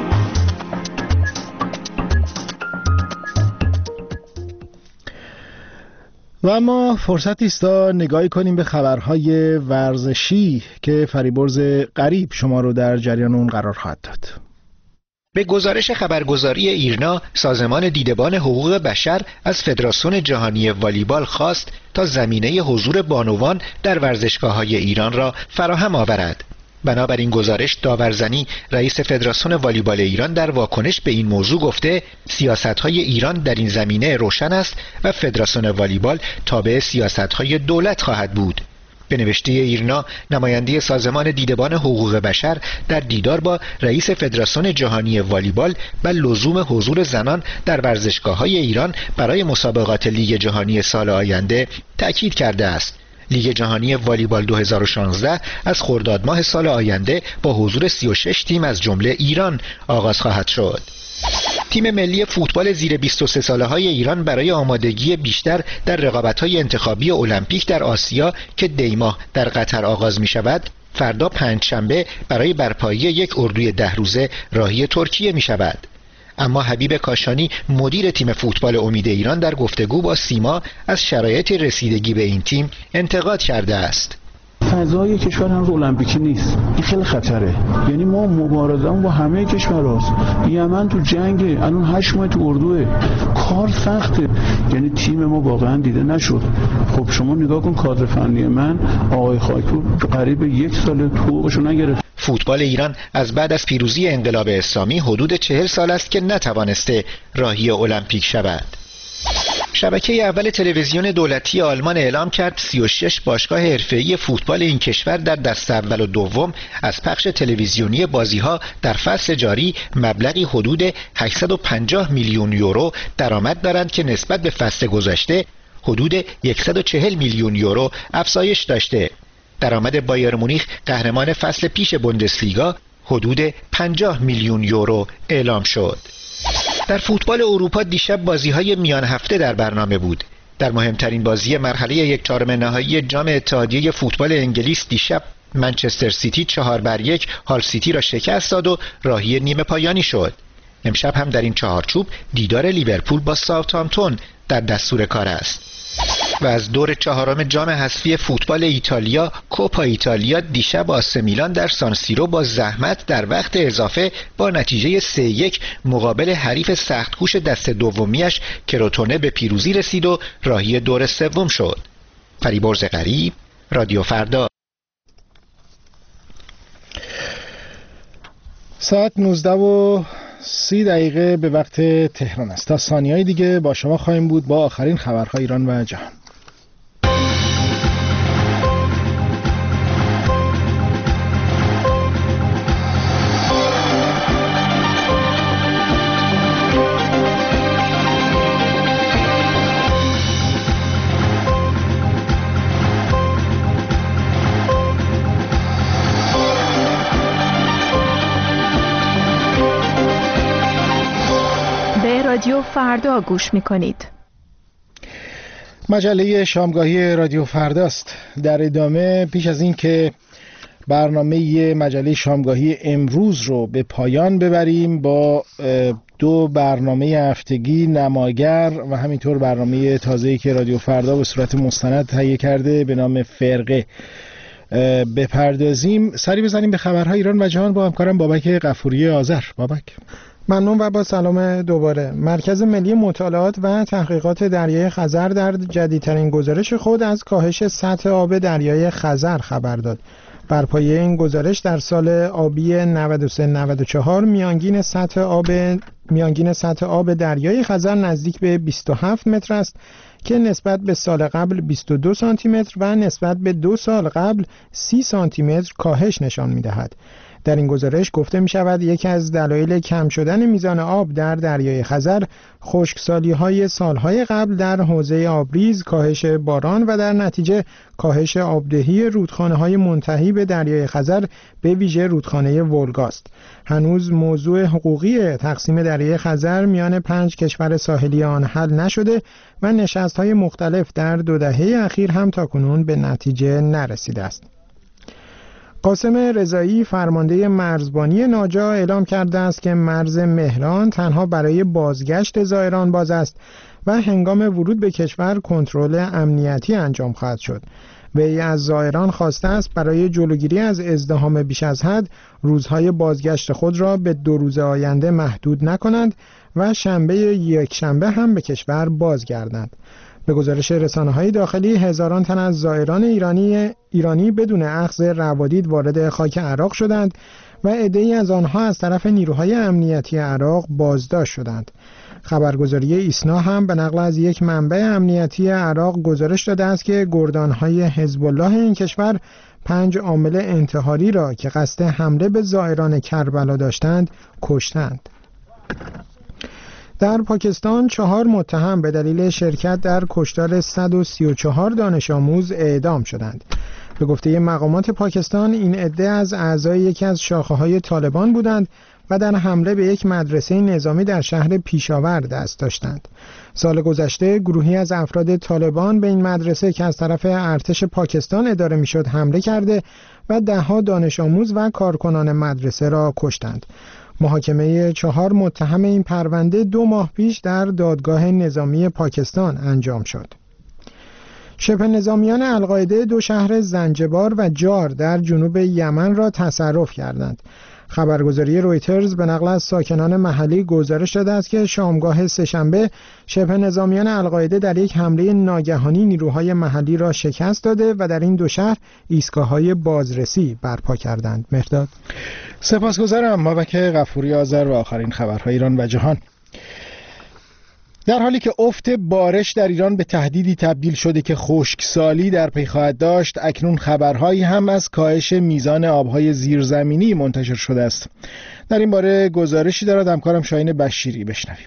Speaker 1: و اما فرصتی است تا نگاهی کنیم به خبرهای ورزشی که فریبرز غریب شما رو در جریان اون قرار خواهد داد.
Speaker 6: به گزارش خبرگزاری ایرنا، سازمان دیدبان حقوق بشر از فدراسیون جهانی والیبال خواست تا زمینه حضور بانوان در ورزشگاه‌های ایران را فراهم آورد. بنابراین گزارش داورزنی رئیس فدراسیون والیبال ایران در واکنش به این موضوع گفته سیاست‌های ایران در این زمینه روشن است و فدراسیون والیبال تابع سیاست‌های دولت خواهد بود. به نوشته ایرنا، نماینده سازمان دیدبان حقوق بشر در دیدار با رئیس فدراسیون جهانی والیبال و لزوم حضور زنان در ورزشگاه‌های ایران برای مسابقات لیگ جهانی سال آینده تأکید کرده است. لیگ جهانی والیبال 2016 از خرداد ماه سال آینده با حضور 36 تیم از جمله ایران آغاز خواهد شد. تیم ملی فوتبال زیر 23 ساله های ایران برای آمادگی بیشتر در رقابت‌های انتخابی المپیک در آسیا که دی ماه در قطر آغاز می شود، فردا پنجشنبه برای برپایی یک اردوی 10 روزه راهی ترکیه می شود. اما حبیب کاشانی مدیر تیم فوتبال امید ایران در گفتگو با سیما از شرایط رسیدگی به این تیم انتقاد کرده است.
Speaker 17: فضای کشور هنوز المپیکی نیست. این خیلی خطره. یعنی ما مبارزمون با همه کشورهاست. یمن تو جنگ، الان 8 ماه تو اردوه. کار سخته. یعنی تیم ما واقعا دیده نشد. خب شما نگاه کن کادر فنی من آقای خاکپور قریب 1 سال حقوقشو نگرفت.
Speaker 6: فوتبال ایران از بعد از پیروزی انقلاب اسلامی حدود 40 سال است که نتوانسته راهی المپیک شود. شبکه اول تلویزیون دولتی آلمان اعلام کرد 36 باشگاه حرفه‌ای فوتبال این کشور در دسته اول و دوم از پخش تلویزیونی بازی‌ها در فصل جاری مبلغی حدود 850 میلیون یورو درآمد دارند که نسبت به فصل گذشته حدود 140 میلیون یورو افزایش داشته. درآمد بایر مونیخ قهرمان فصل پیش بوندسلیگا حدود 50 میلیون یورو اعلام شد. در فوتبال اروپا دیشب بازی‌های میان هفته در برنامه بود. در مهمترین بازی مرحله 1/4 نهایی جام اتحادیه فوتبال انگلیس دیشب منچستر سیتی 4-1 هال سیتی را شکست داد و راهی نیمه پایانی شد. امشب هم در این چهارچوب دیدار لیورپول با ساوثهامپتون در دستور کار است. و از دور چهارم جام حذفی فوتبال ایتالیا کوپا ایتالیا دیشب آس میلان در سان سیرو با زحمت در وقت اضافه با نتیجه 3-1 مقابل حریف سختکوش دست دومیش کروتونه به پیروزی رسید و راهی دور سوم شد. فریبرز غریب، رادیو فردا.
Speaker 1: ساعت 19:30 به وقت تهران است. تا ثانیه‌ای دیگه با شما خواهیم بود با آخرین خبرهای ایران و جهان.
Speaker 16: رادیو فردا گوش می‌کنید.
Speaker 1: مجله شامگاهی رادیو فرداست. در ادامه پیش از این که برنامه مجله شامگاهی امروز رو به پایان ببریم با دو برنامه هفتگی نماگر و همینطور برنامه تازه‌ای که رادیو فردا به صورت مستند تهیه کرده به نام فرقه بپردازیم، سری بزنیم به خبرهای ایران و جهان با همکارم بابک غفوری آذر. بابک.
Speaker 2: ممنون و با سلام دوباره. مرکز ملی مطالعات و تحقیقات دریای خزر در جدیدترین گزارش خود از کاهش سطح آب دریای خزر خبر داد. بر پایه این گزارش در سال آبی 93-94 میانگین سطح آب دریای خزر نزدیک به 27 متر است که نسبت به سال قبل 22 سانتی متر و نسبت به 2 سال قبل 30 سانتی متر کاهش نشان می‌دهد. در این گزارش گفته می شود یکی از دلایل کم شدن میزان آب در دریای خزر خشکسالی‌های سالهای قبل در حوزه آبریز، کاهش باران و در نتیجه کاهش آبدهی رودخانه‌های منتهی به دریای خزر به ویژه رودخانه ولگاست. هنوز موضوع حقوقی تقسیم دریای خزر میان 5 کشور ساحلی آن حل نشده و نشست‌های مختلف در 2 دهه اخیر هم تاکنون به نتیجه نرسیده است. قاسم رضایی فرمانده مرزبانی ناجا اعلام کرده است که مرز مهران تنها برای بازگشت زائران باز است و هنگام ورود به کشور کنترل امنیتی انجام خواهد شد. وی از زائران خواسته است برای جلوگیری از ازدحام بیش از حد روزهای بازگشت خود را به 2 روز آینده محدود نکنند و شنبه یک شنبه هم به کشور بازگردند. به گزارش رسانه‌های داخلی هزاران تن از زائران ایرانی بدون اخذ روادید وارد خاک عراق شدند و عده‌ای از آنها از طرف نیروهای امنیتی عراق بازداشت شدند. خبرگزاری ایسنا هم به نقل از یک منبع امنیتی عراق گزارش داده است که گردانهای حزب الله این کشور 5 عامل انتحاری را که قصد حمله به زائران کربلا داشتند کشتند. در پاکستان 4 متهم به دلیل شرکت در کشتار 134 دانش آموز اعدام شدند. به گفته مقامات پاکستان این عده از اعضای یکی از شاخه‌های طالبان بودند و در حمله به یک مدرسه نظامی در شهر پیشاور دست داشتند. سال گذشته گروهی از افراد طالبان به این مدرسه که از طرف ارتش پاکستان اداره می‌شد حمله کرده و 10 دانش آموز و کارکنان مدرسه را کشتند. محاکمه 4 متهم این پرونده 2 ماه پیش در دادگاه نظامی پاکستان انجام شد. شبه نظامیان القاعده 2 شهر زنجبار و جار در جنوب یمن را تصرف کردند. خبرگزاری رویترز به نقل از ساکنان محلی گزارش داده است که شامگاه سه‌شنبه شبه نظامیان القاعده در یک حمله ناگهانی نیروهای محلی را شکست داده و در این 2 شهر ایستگاه‌های بازرسی برپا کردند. مرداد.
Speaker 1: سپاسگزارم بابک غفوری آذر و آخرین خبرهای ایران و جهان. در حالی که افت بارش در ایران به تهدیدی تبدیل شده که خشکسالی در پی خواهد داشت، اکنون خبرهایی هم از کاهش میزان آبهای زیرزمینی منتشر شده است. در این باره گزارشی دارد همکارم شاهین بشیری، بشنویم.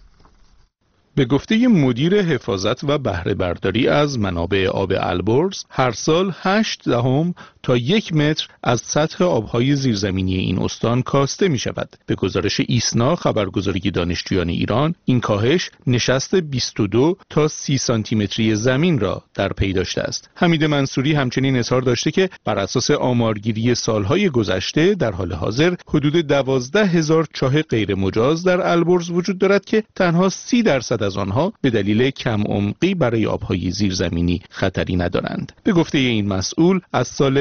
Speaker 18: به گفته مدیر حفاظت و بهره برداری از منابع آب البرز، هر سال 0.8 تا 1 متر از سطح آبهای زیرزمینی این استان کاسته می شود. به گزارش ایسنا، خبرگزاری دانشجویان ایران، این کاهش نشست 22 تا 30 سانتی متری زمین را در پی داشته است. حمید منصوری همچنین اظهار داشته که بر اساس آمارگیری سالهای گذشته در حال حاضر حدود 12,000 چاه غیر مجاز در البرز وجود دارد که تنها 30% از آنها به دلیل کم عمقی برای آبهای زیرزمینی خطری ندارند. به گفته این مسئول، از سال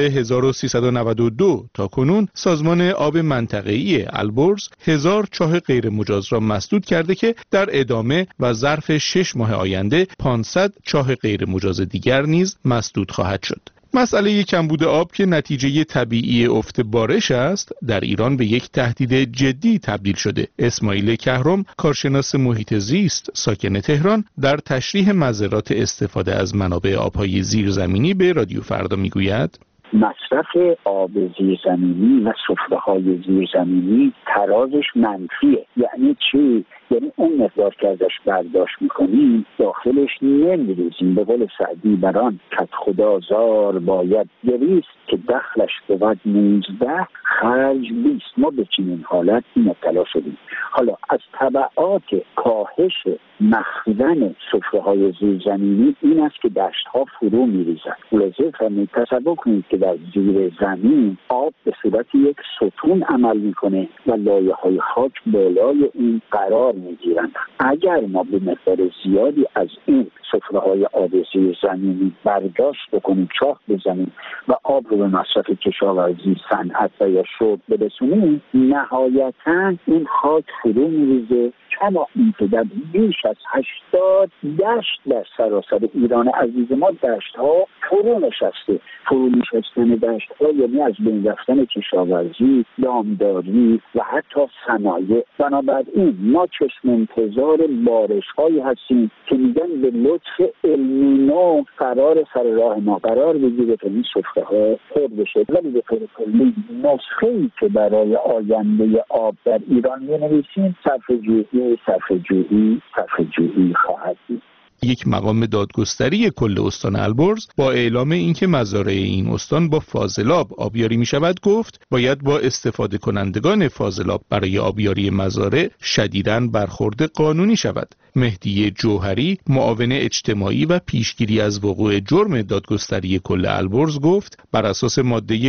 Speaker 18: 1392 تا کنون سازمان آب منطقه‌ای البرز 1000 چاه غیر مجاز را مسدود کرده که در ادامه و ظرف 6 ماه آینده 500 چاه غیر مجاز دیگر نیز مسدود خواهد شد. مسئله کمبود آب که نتیجه طبیعی افت بارش است، در ایران به یک تهدید جدی تبدیل شده. اسماعیل کهرم، کارشناس محیط زیست ساکن تهران، در تشریح مضرات استفاده از منابع آبهای زیرزمینی به رادیو فردا میگوید:
Speaker 19: مصرف آب زیرزمینی و سفره‌های زیرزمینی ترازش منفیه. یعنی چی؟ یعنی اون مقدار که ازش برداشت میکنیم داخلش نمیریزیم. به قول سعدی بران کت خدا زار باید گریست که دخلش بود 19 خرج 20. ما به چنین حالت مبتلا شدیم. حالا از تبعات کاهش مخزن سفره‌های زیرزمینی این است که دشت‌ها فرو میریزند. ملاحظه فرمایید، تصور کنید که در زیر زمین آب به صورت یک ستون عمل میکنه و لایه‌های خاک بالای این قرار میگیرند. اگر ما به مقدار زیادی از این سفره‌های آب زیرزمینی برداشت بکنیم، چاه بزنیم و آب رو به مصرف کشاورزی، صنعت و یا شرب برسونیم، نهایتاً این خاک فرو میریزه. کما اینکه در بیش از 80 دشت در سراسر ایران عزیز ما دشت‌ها فرو نشسته. فرو نشستن دشت‌ها یعنی از بین رفتن کشاورزی، دامداری و حتی صنایع. بنابراین ما چشم انتظار بارش‌هایی هستیم که میگن به لطف النینو قرار سر راه ما قرار بگیره که این سفره‌ها پر بشه. ولی به طور کلی نسخه‌ای که برای آینده آب در ایران می‌نویسیم صرفه‌جویی خواهد بود.
Speaker 18: یک مقام دادگستری کل استان البرز با اعلام اینکه مزارع این استان با فاضلاب آبیاری می شود گفت باید با استفاده کنندگان فاضلاب برای آبیاری مزارع شدیداً برخورد قانونی شود. مهدی جوهری، معاون اجتماعی و پیشگیری از وقوع جرم دادگستری کل البرز گفت بر اساس ماده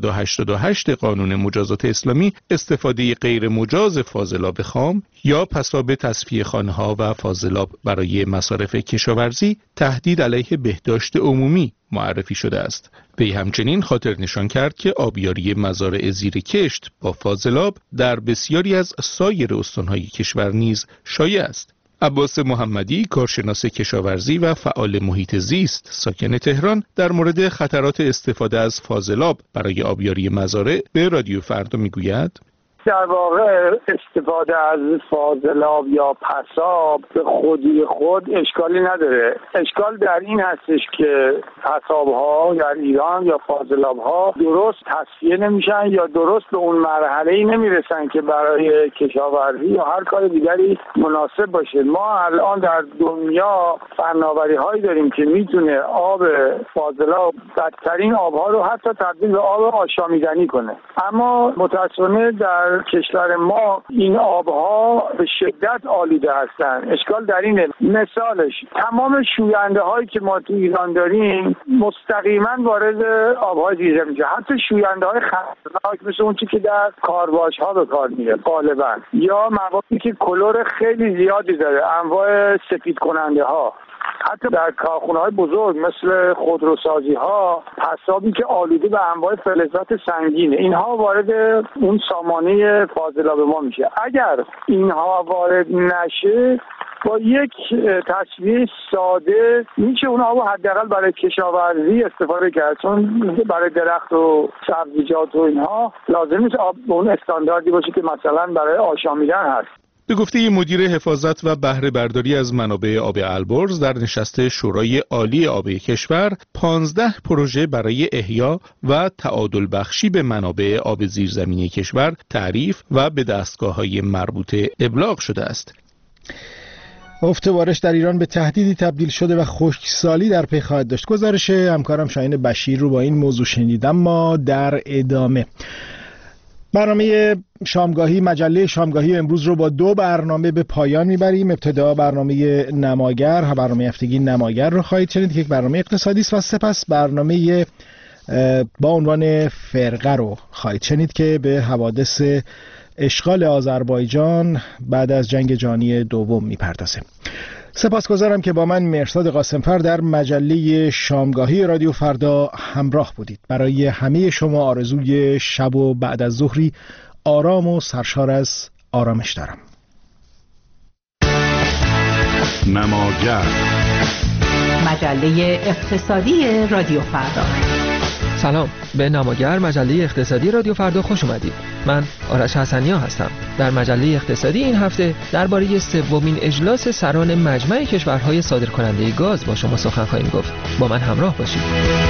Speaker 18: 688 قانون مجازات اسلامی استفاده غیر مجاز فاضلاب خام یا پساب تصفیه خانه‌ها و فاضلاب برای مصارف کشاورزی تهدید علیه بهداشت عمومی معرفی شده است. وی همچنین خاطر نشان کرد که آبیاری مزارع زیر کشت با فاضلاب در بسیاری از سایر استان‌های کشور نیز شایع است. عباس محمدی، کارشناس کشاورزی و فعال محیط زیست ساکن تهران، در مورد خطرات استفاده از فاضلاب برای آبیاری مزارع به رادیو فردا میگوید:
Speaker 20: در واقع استفاده از فاضلاب یا پساب به خودی خود اشکالی نداره. اشکال در این هستش که پساب‌ها در ایران یا فاضلاب‌ها درست تصفیه نمیشن یا درست به اون مرحله‌ای نمیرسن که برای کشاورزی یا هر کار دیگری مناسب باشه. ما الان در دنیا فناوری‌هایی داریم که میتونه آب فاضلاب بدترین آب‌ها رو حتی تبدیل به آب آشامیدنی کنه. اما متأسفانه در کشور ما این آبها به شدت آلوده هستند. اشکال در اینه، مثالش تمام شوینده هایی که ما تو ایران داریم مستقیما وارد آبهای زیرزمینی میشه. حتی شوینده های خطرناک مثل اون که در کارواش ها به کار میره غالبا، یا موادی که کلور خیلی زیادی داره، انواع سفید کننده ها. حتی در کارخانه‌های بزرگ مثل خودروسازی ها پسابی که آلوده به انواع فلزات سنگینه، اینها وارد اون سامانه فاضلاب ما میشه. اگر اینها وارد نشه با یک تصفیه ساده میشه اون آبو حداقل برای کشاورزی استفاده کرد، چون برای درخت و سبزیجات و اینها لازم نیست آب اون استانداردی باشه که مثلا برای آشامیدن هست.
Speaker 18: به گفته مدیر حفاظت و بهره برداری از منابع آب البرز، در نشست شورای عالی آب کشور 15 پروژه برای احیا و تعادل بخشی به منابع آب زیرزمینی کشور تعریف و به دستگاه‌های مربوطه ابلاغ شده است.
Speaker 1: افت بارش در ایران به تهدیدی تبدیل شده و خشکسالی در پی خواهد داشت. گزارش همکارم شاهین بشیر رو با این موضوع شنیدم. ما در ادامه برنامه شامگاهی، مجله شامگاهی امروز رو با 2 برنامه به پایان میبریم. ابتدا برنامه نماگر، برنامه هفتگی نماگر رو خواهید شنید که یک برنامه اقتصادی است و سپس برنامه با عنوان فرقه رو خواهید شنید که به حوادث اشغال آذربایجان بعد از جنگ جهانی دوم میپردازه. سپاسگزارم که با من مرصاد قاسمفر در مجله شامگاهی رادیو فردا همراه بودید. برای همه شما آرزوی شب و بعد از ظهری آرام و سرشار از آرامش دارم.
Speaker 21: نماگر، مجله اقتصادی رادیو فردا.
Speaker 22: سلام، به نماگر مجله اقتصادی رادیو فردا خوش اومدید. من آرش حسنیا هستم. در مجله اقتصادی این هفته درباره سومین اجلاس سران مجمع کشورهای صادرکننده گاز با شما سخن خواهیم گفت. با من همراه باشید.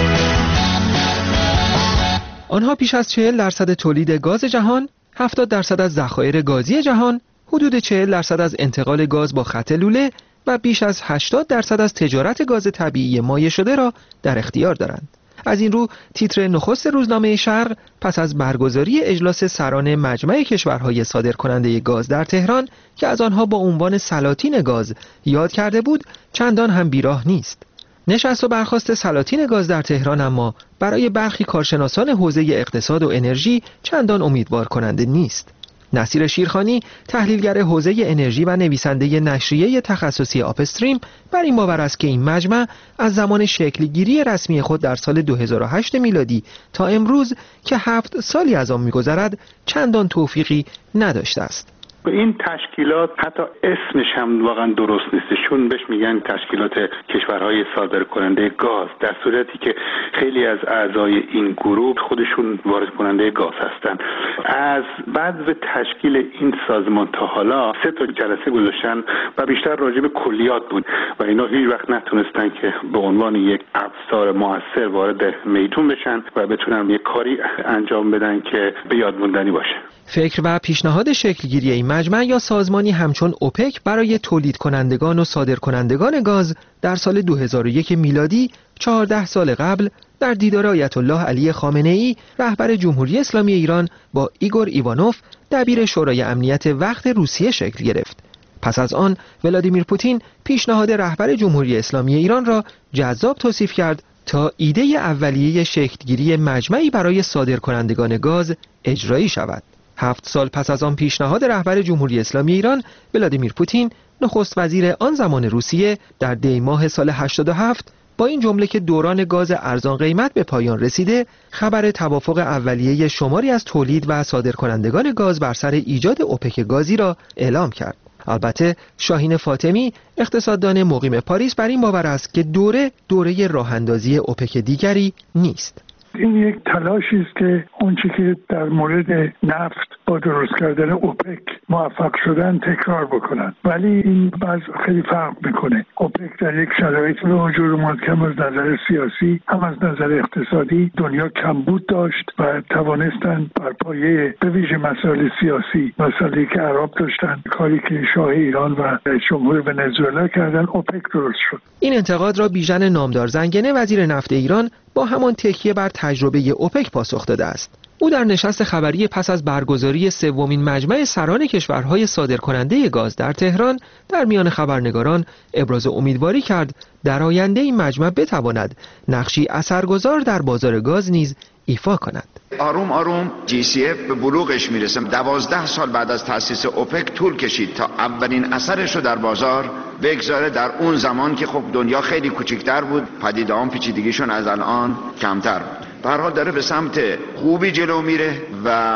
Speaker 22: آنها پیش از 40% تولید گاز جهان، 70% از ذخایر گازی جهان، حدود 40% از انتقال گاز با خط لوله و بیش از 80% از تجارت گاز طبیعی مایع شده را در اختیار دارند. از این رو تیتر نخست روزنامه شرق پس از برگزاری اجلاس سران مجمع کشورهای صادرکننده گاز در تهران که از آنها با عنوان سلاطین گاز یاد کرده بود چندان هم بیراه نیست. نشست و برخاست سلاطین گاز در تهران اما برای برخی کارشناسان حوزه اقتصاد و انرژی چندان امیدوار کننده نیست. نصیر شیرخانی، تحلیلگر حوزه انرژی و نویسنده نشریه تخصصی آپستریم، بر این باور است که این مجمع از زمان شکلگیری رسمی خود در سال 2008 میلادی تا امروز که 7 سالی از آن می‌گذرد چندان توفیقی نداشته است.
Speaker 23: این تشکیلات حتی اسمش هم واقعا درست نیست، چون بهش میگن تشکیلات کشورهای صادرکننده گاز، در صورتی که خیلی از اعضای این گروه خودشون وارد کننده گاز هستن. از بعد تشکیل این سازمان تا حالا 3 جلسه گذاشتن و بیشتر راجع به کلیات بود و اینا هیچ وقت نتونستن که به عنوان یک ابزار موثر وارد میدون بشن و بتونن یک کاری انجام بدن که به یاد موندنی باشه.
Speaker 22: فکر و پیشنهاد شکلگیری این مجمع یا سازمانی همچون اوپک برای تولید کنندگان و صادرکنندگان گاز در سال 2001 میلادی 14 سال قبل در دیدار آیت الله علی خامنه‌ای رهبر جمهوری اسلامی ایران با ایگور ایوانوف دبیر شورای امنیت وقت روسیه شکل گرفت. پس از آن ولادیمیر پوتین پیشنهاد رهبر جمهوری اسلامی ایران را جذاب توصیف کرد تا ایده اولیه شکلگیری مجمعی برای صادرکنندگان گاز اجرایی شود. 7 سال پس از آن پیشنهاد رهبر جمهوری اسلامی ایران ولادیمیر پوتین، نخست وزیر آن زمان روسیه، در دی ماه سال 87 با این جمله که دوران گاز ارزان قیمت به پایان رسیده، خبر توافق اولیه شماری از تولید و صادرکنندگان گاز بر سر ایجاد اوپک گازی را اعلام کرد. البته شاهین فاطمی، اقتصاددان مقیم پاریس، بر این باور است که دوره راه‌اندازی اوپک دیگری نیست.
Speaker 24: این یک تلاشی است که اونچه که در مورد نفت با درست کردن اوپک موفق شدن تکرار بکنن، ولی این باز خیلی فرق میکنه. اوپک در یک شرایطی به وجود اومد که هم از نظر سیاسی هم از نظر اقتصادی دنیا کمبود داشت و توانستن بر پایه به ویژه مسائل سیاسی، مسائلی که عرب داشتن، کاری که شاه ایران و جمهوری ونزوئلا کردن، اوپک درست شد.
Speaker 22: این انتقاد را بیژن نامدار زنگنه، وزیر نفت ایران، با همان تکیه بر تجربه اوپک پاسخ داده است. او در نشست خبری پس از برگزاری سومین مجمع سران کشورهای صادرکننده گاز در تهران در میان خبرنگاران ابراز امیدواری کرد در آینده این مجمع بتواند نقشی اثرگذار در بازار گاز نیز ایفا کند.
Speaker 25: آروم آروم GCF به بلوغش میرسه. 12 سال بعد از تأسیس اوپک طول کشید تا اولین اثرش رو در بازار بگذاره، در اون زمان که خب دنیا خیلی کوچکتر بود، پدیده‌ها پیچیدگیشون از الان کمتر بود. به هر حال داره به سمت خوبی جلو میره و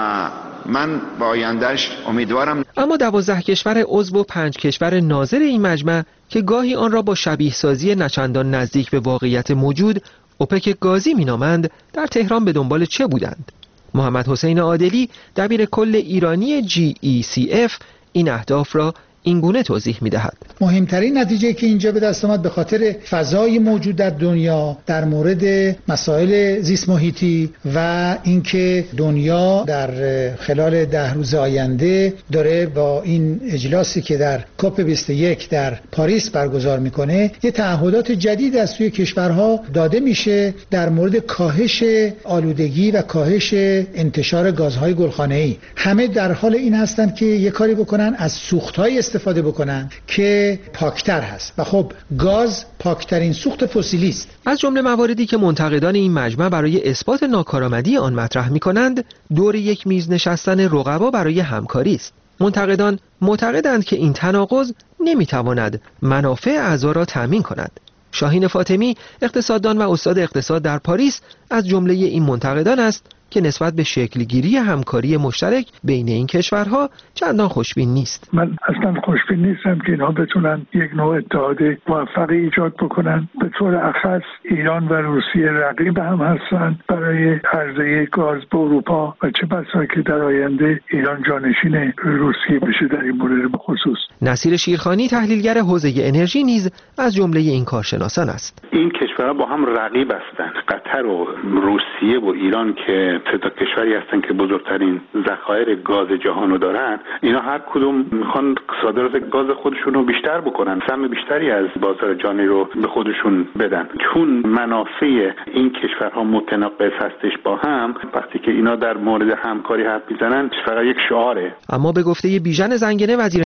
Speaker 25: من با آیندهش امیدوارم.
Speaker 22: اما 12 کشور عضو و 5 کشور ناظر این مجمع که گاهی آن را با شبیه سازی نچندان نزدیک به واقعیت موجود اوپک گازی مینامند، در تهران به دنبال چه بودند؟ محمد حسین عادلی، دبیر کل ایرانی GECF، این اهداف را این گونه توضیح می‌دهد.
Speaker 3: مهمترین نتیجه که اینجا به دست آمد به خاطر فضای موجود در دنیا در مورد مسائل زیست محیطی و اینکه دنیا در خلال 10 روز آینده داره با این اجلاسی که در کاپ 21 در پاریس برگزار میکنه یه تعهدات جدید از سوی کشورها داده میشه در مورد کاهش آلودگی و کاهش انتشار گازهای گلخانه‌ای. همه در حال این هستند که یه کاری بکنن از سوخت‌های استفاده بکنن که پاکتر هست و خب گاز پاکترین سوخت فسیلی است.
Speaker 22: از جمله مواردی که منتقدان این مجمع برای اثبات ناکارآمدی آن مطرح می‌کنند دور یک میز نشستن رقبا برای همکاری است. منتقدان معتقدند که این تناقض نمی‌تواند منافع اعضا را تأمین کند. شاهین فاطمی اقتصاددان و استاد اقتصاد در پاریس از جمله این منتقدان است که نسبت به شکلگیری همکاری مشترک بین این کشورها چندان خوشبین نیست.
Speaker 24: من اصلا خوشبین نیستم که اینها بتونن یک نوع اتحاد موفقی ایجاد بکنن. به طور اخص ایران و روسیه رقیب هم هستن برای عرضه گاز به اروپا و چه بسا که در آینده ایران جانشین روسیه بشه در این مورد به خصوص.
Speaker 22: نصیر شیرخانی تحلیلگر حوزه انرژی نیز از جمله این کارشناسان است.
Speaker 23: این کشورها با هم رقیب هستند. قطر و روسیه و ایران که سه تا کشوری هستن که بزرگترین ذخایر گاز جهان رو دارن، اینا هر کدوم میخوان صادرات گاز خودشون رو بیشتر بکنن، سهم بیشتری از بازار جهانی رو به خودشون بدن. چون منافع این کشورها متناقض هستش با هم، وقتی که اینا در مورد همکاری حرف میزنن فقط یک شعاره.
Speaker 22: اما به گفته بیژن زنگنه وزیر